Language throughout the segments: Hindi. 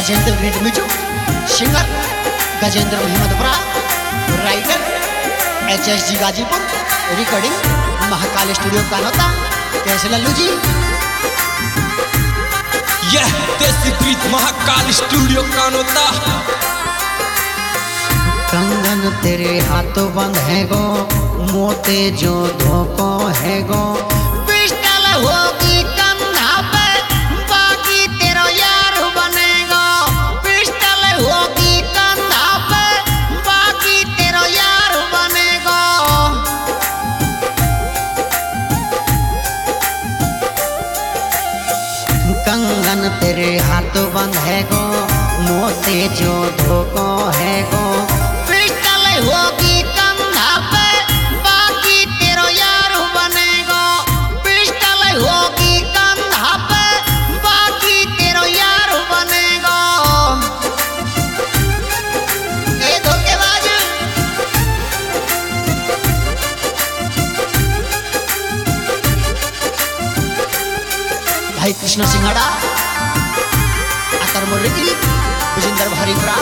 Gajendra great music singer Gajendra Mohammadpura, writer HSG Ghazipur, recording Mahakal studio Kanota. कैसे लल्लू जी? यह देसी प्रीत महाकाल स्टूडियो कानोता। कंगन तेरे हाथों बंद है गो, मोते जो धोको है गो, पिस्टल होगी कंधा पे, बाकी तेरा यार बनेगा। पिस्टल होगी कंधा पे, बाकी तेरा यार बनेगा। कंगन तेरे हाथों बंद है गो, मोते जो धोको है गो, पिस्टल होगी कंधा पे, बाकी तेरा यार बनेगा। पिस्टल होगी कंधा पे, बाकी तेरा यार बनेगा। ए धोखेबाज भाई कृष्ण सिंघड़ा, अतर मुर्गी, विजेंद्र भरीपुरा।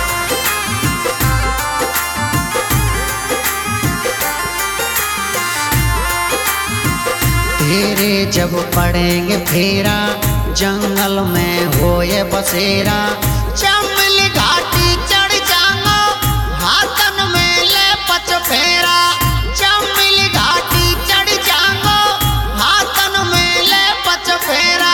तेरे जब पड़ेंगे फेरा, जंगल में हो ये बसेरा, चमली घाटी चढ़ जाऊंगा, हाथन में ले पच फेरा। चमली घाटी चढ़ जाऊंगा, हाथन में ले पच फेरा।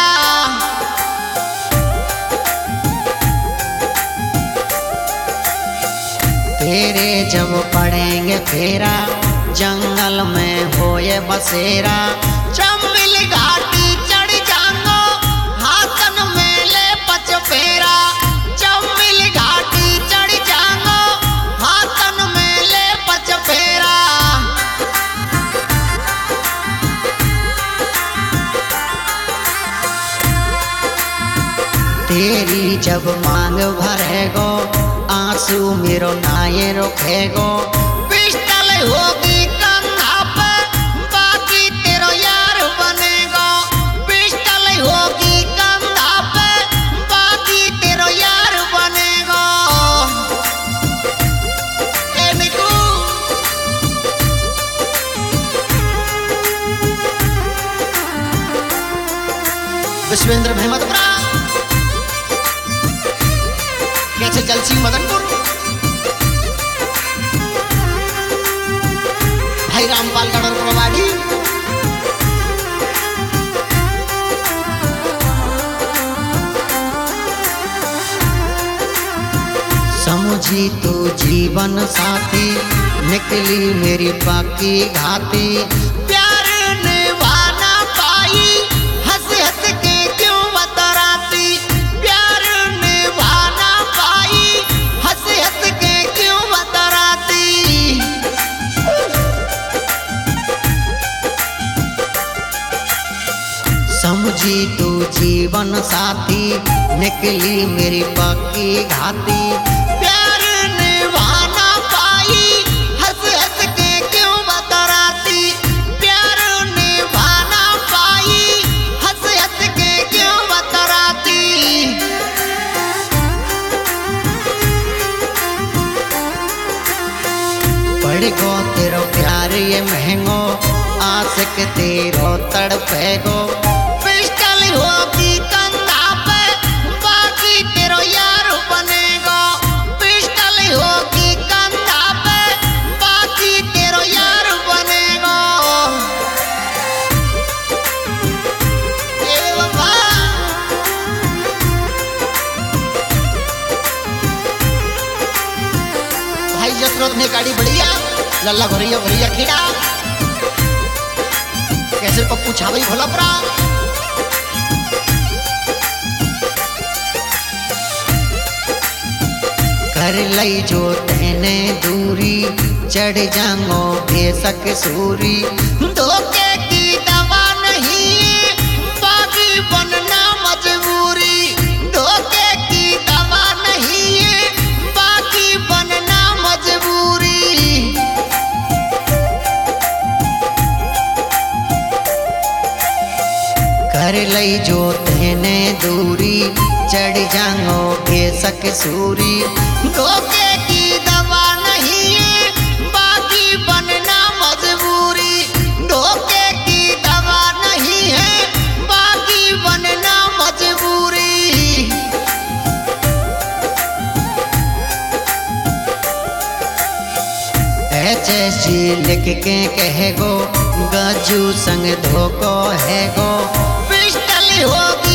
तेरे जब पड़ेंगे फेरा, जंगल में हो ये बसेरा, चमली घाटी चढ़ जाऊंगा, हाथन में ले पच फेरा। चमली घाटी चढ़ जाऊंगा, हाथन में ले पच फेरा। तेरी जब मांग भरेगो, आंसू मेरो नाये रोकेगो। पिस्टल होगी कंधा पे, बाकी तेरा यार बनेगा। पिस्टल होगी कंधा पे, बाकी तेरा यार बनेगा। ए निकू विश्वेंद्र मोहम्मदपुरा, कैसे जलसी मदनपुर, भाई रामपाल गढ़ प्रवाड़ी। समझी तू जीवन साथी, निकली मेरी बाकी घाती। प्यार निभाना पाई, हंस हंस के क्यों बतराती। प्यार निभाना पाई, हंस हंस के क्यों बतराती। समझी तू जीवन साथी, निकली मेरी बाकी घाती। प्यार निभाना पाई, हंस हंस के क्यों बतराती। प्यार निभाना पाई, हंस हंस के क्यों बतराती। पड़गो तेरो प्यार ये महंगो, आशिक तेरो तड़पेगो। पिस्टल होगी कंधा पे, बाकी तेरो यार बनेगा। पिस्टल होगी कंधा पे, बाकी तेरो यार बनेगा। ए बाबा भाई जसरोत ने गाड़ी बढ़िया, लल्ला भरिया भरिया खीड़ा, कैसे पप्पू छावई भोलापुरा। कर लई जो तेने दूरी, चढ़ जाऊंगो बेशक सूरी। धोखे की दवा नहीं, बागी बनना मजबूरी। धोखे की दवा नहीं, बागी बनना मजबूरी। कर लई जो तेने दूरी, चढ़ जाओगे सक सूरी। धोखे की दवा नहीं है बाकी बनना मजबूरी। धोखे की दवा नहीं है बाकी बनना मजबूरी। ऐसी लिख के कह गो गजू संग धोखो है गो। पिस्टल होगी